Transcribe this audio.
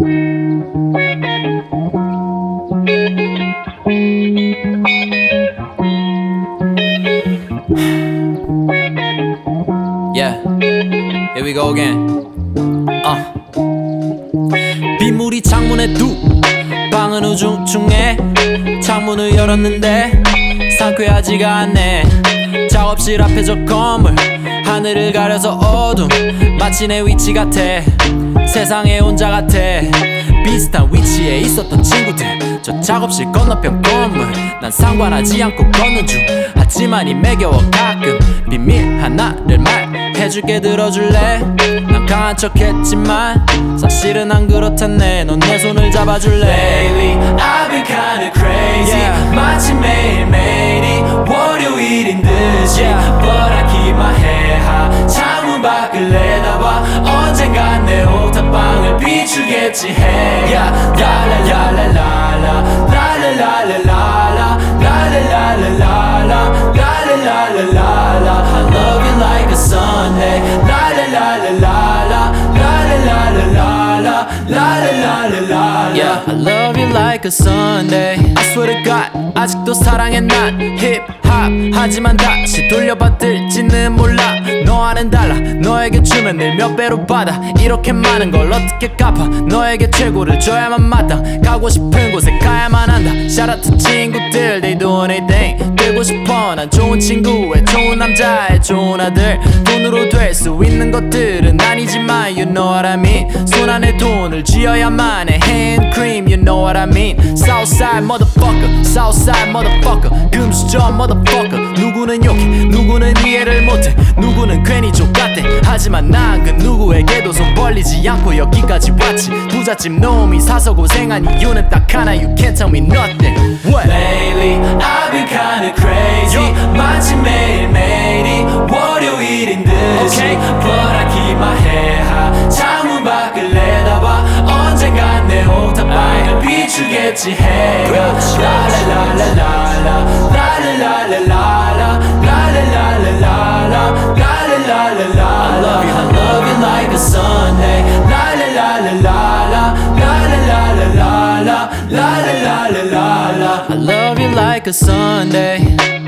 Yeah, here we go again. 빗물이 창문에 뚝 방은 우중충해. 창문을 열었는데 상쾌하지가 않네. 작업실 앞에 저 건물 하늘을 가려서 어둠 마치 내 위치 같아. 세상에 혼자 같아. 비슷한 위치에 있었던 친구들 저 작업실 건너편 건물 난 상관하지 않고 걷는 중. 하지만 이 매겨워 가끔 비밀 하나를 말해줄게. 들어줄래? 난 강한 척 했지만 사실은 안 그렇다네. 넌 내 손을 잡아줄래? Lately I've been kinda crazy. Yeah. 마치 매일매일이 월요일인 듯이. Yeah. But I keep my head high. 창문 밖을 내다봐. 언젠간 내 옥탑방을 비추겠지 해가. 라라라라라라 라라라라라라 라라라라라라 라라라라라라 I love you like a Sunday. 라라라라라라 라라라라라라 라라라라라라 Yeah, I love you like a Sunday. I swear to God, 아직도 사랑해 난 힙합. 하지만 다시 돌려받을지는 몰라. 너와는 달라. 너에게 주면 늘 몇 배로 받아. 이렇게 많은 걸 어떻게 갚아. 너에게 최고를 줘야만 마땅. 가고 싶은 곳에 가야만 한다. Shout out to 친구들, they do anything. 되고 싶어 난 좋은 친구의 좋은 남자의 좋은 아들. 돈으로 될 수 있는 것들은 아니지만 you know what I mean. 손 안에 돈을 쥐어야만 해. hand cream, you know what I mean. Southside motherfucker, Southside motherfucker. 금수저 motherfucker. 누구는 욕해, 누구는 이해를 못해, 누구는 괜히 족같대. 하지만 난 그 누구에게도 손 벌리지 않고 여기까지 왔지. 부잣집 놈이 사서 고생한 이유는 딱 하나. You can't tell me nothing. What? Lately I've been kinda crazy. 마치 매일매일이 월요일인 듯이. Okay. But I keep my head high. 창문 밖을 내다봐. 언젠간 내 옥탑방을 비추겠지 해가. 라라라라라라 라라라라라라 라라라라라라 라라라라라라 I love you like a Sunday. 라라라라라라 라라라라라라 라라라라라라 I love you like a Sunday.